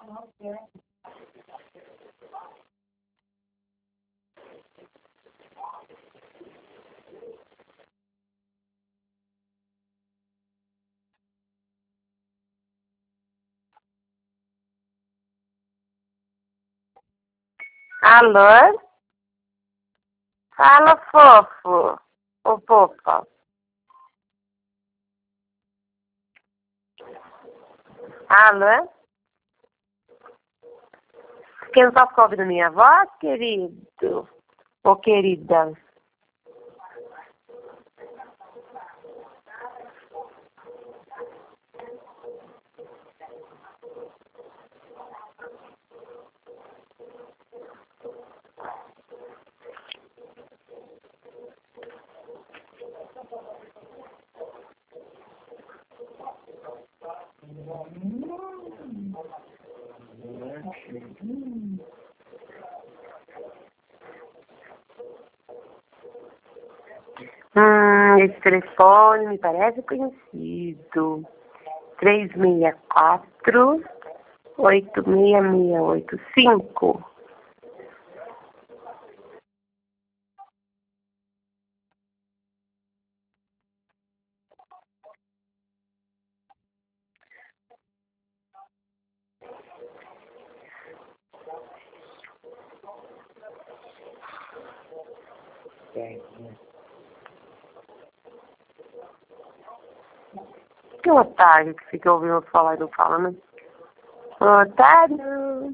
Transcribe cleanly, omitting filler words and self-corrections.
Alô? Fala, fofo. Ô, fofa. Alô? Porque não tá ficando ouvindo minha voz, querido? Ô, querida. Esse telefone me parece conhecido. 364-86685. Que otário que fica ouvindo falar e não fala, né? Otário.